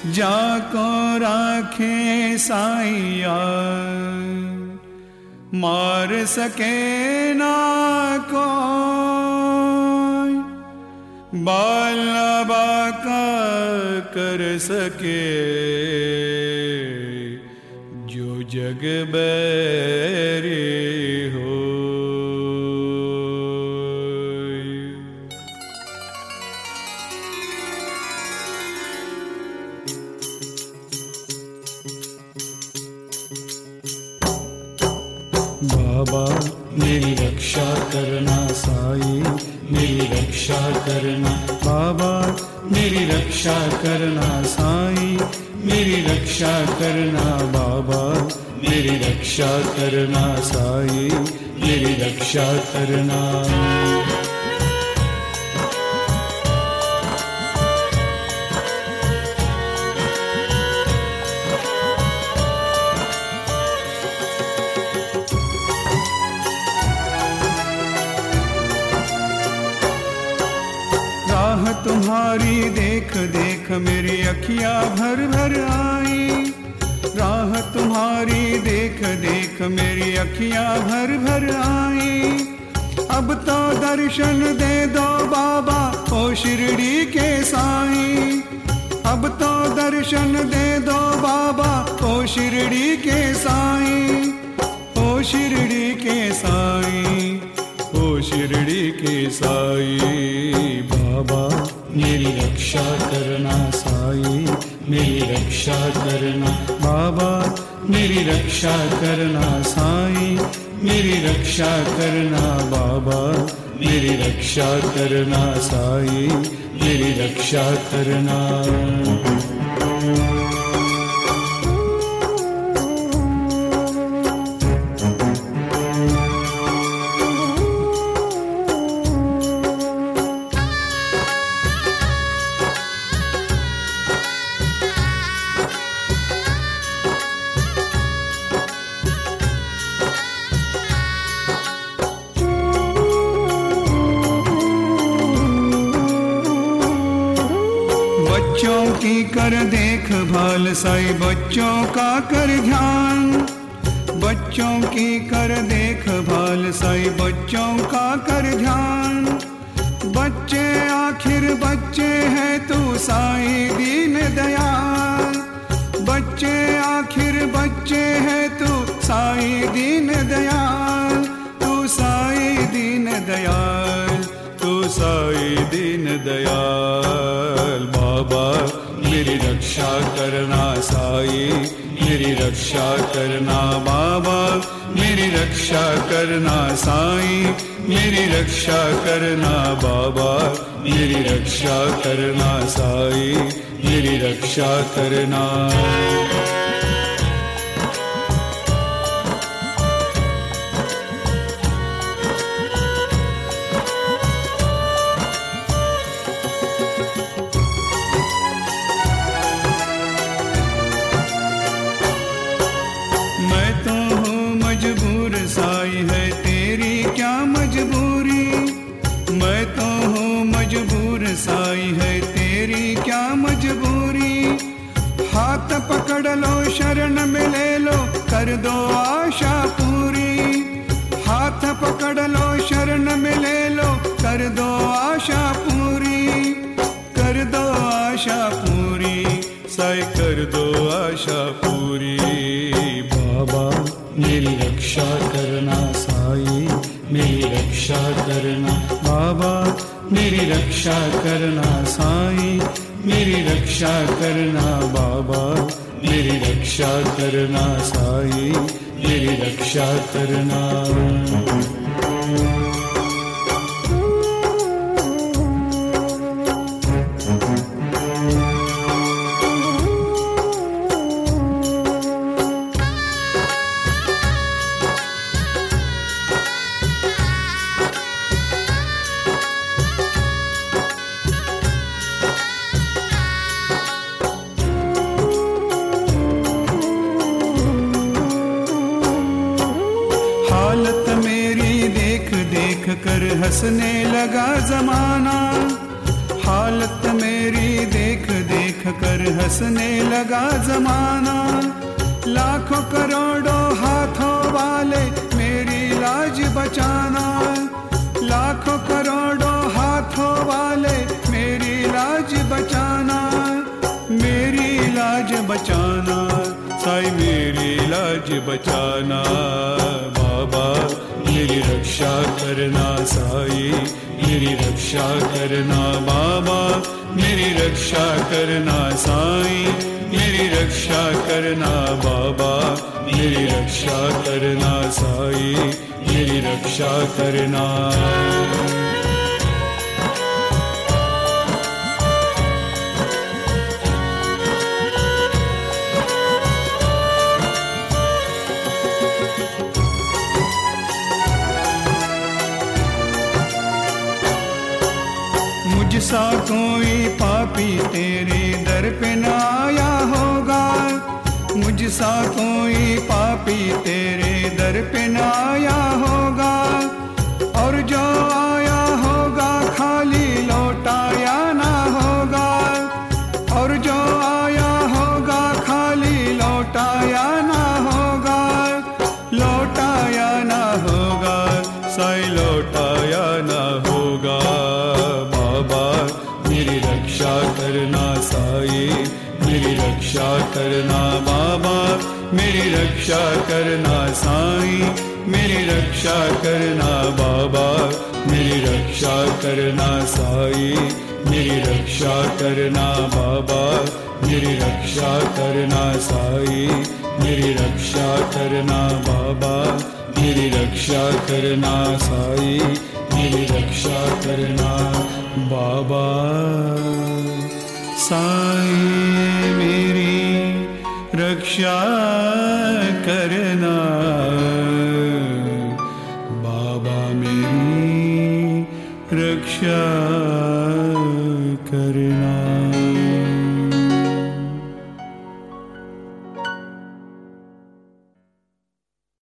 जाको राखे साईया, मार सके ना कोई, बाला बाका कर सके जो जग बैरी हो। बाबा मेरी रक्षा करना साई, मेरी रक्षा करना बाबा, मेरी रक्षा करना साई, मेरी रक्षा करना बाबा, मेरी रक्षा करना साई, मेरी रक्षा करना। तुम्हारी देख देख मेरी अखियाँ भर भर आई, राह तुम्हारी देख देख मेरी अखियाँ भर भर आई। अब तो दर्शन दे दो बाबा ओ शिरडी के साई, अब तो दर्शन दे दो बाबा ओ शिरडी के साई, ओ शिरडी के साई, ओ शिरडी के साई। बाबा मेरी रक्षा करना साई, मेरी रक्षा करना बाबा, मेरी रक्षा करना साई, मेरी रक्षा करना बाबा, मेरी रक्षा करना साई, मेरी रक्षा करना। बच्चों की कर देखभाल साई, बच्चों का कर ध्यान, बच्चों की कर देखभाल साई, बच्चों का कर ध्यान। बच्चे आखिर बच्चे हैं तू साई दीन दयाल, बच्चे आखिर बच्चे हैं तू साई दीन दयाल, तू साई दीन दयाल, तू साई दीन दयाल। बाबा मेरी रक्षा करना साई, मेरी रक्षा करना बाबा, मेरी रक्षा करना साई, मेरी रक्षा करना बाबा, मेरी रक्षा करना साई, मेरी रक्षा करना। मजबूर साई है तेरी क्या मजबूरी, मैं तो हूँ मजबूर साई है तेरी क्या मजबूरी। हाथ पकड़ लो शरण में ले लो कर दो आशा पूरी, हाथ पकड़ लो शरण में ले लो कर दो आशा पूरी, कर दो आशा पूरी साई, कर दो आशा पूरी। बाबा मेरी रक्षा करना साई, मेरी रक्षा करना बाबा, मेरी रक्षा करना साई, मेरी रक्षा करना बाबा, मेरी रक्षा करना साई, मेरी रक्षा करना। हालत मेरी देख देख कर हंसने लगा जमाना, हालत मेरी देख देख कर हंसने लगा जमाना, लाखों करोड़ों हाथों वाले मेरी लाज बचाना, लाखों करोड़ों हाथों वाले मेरी लाज बचाना, मेरी लाज बचाना, साईं मेरी लाज बचाना। बाबा मेरी रक्षा करना साईं, मेरी रक्षा करना बाबा, मेरी रक्षा करना साईं, मेरी रक्षा करना बाबा, मेरी रक्षा करना साईं, मेरी रक्षा करना। मुझसा कोई पापी तेरे दर पे न आया होगा, मुझसा कोई पापी तेरे दर पे न आया होगा, और जो आया होगा खाली लौटाया ना होगा, और जो आया होगा खाली लौटाया ना होगा, लौटाया ना होगा साईं, लौटाया ना होगा। बाबा मेरी रक्षा करना साईं, मेरी रक्षा करना बाबा, मेरी रक्षा करना साईं, मेरी रक्षा करना बाबा, मेरी रक्षा करना साईं, मेरी रक्षा करना बाबा, मेरी रक्षा करना साईं, मेरी रक्षा करना बाबा, मेरी रक्षा करना साईं, मेरी रक्षा करना बाबा। साईं मेरी रक्षा करना बाबा, मेरी रक्षा कर।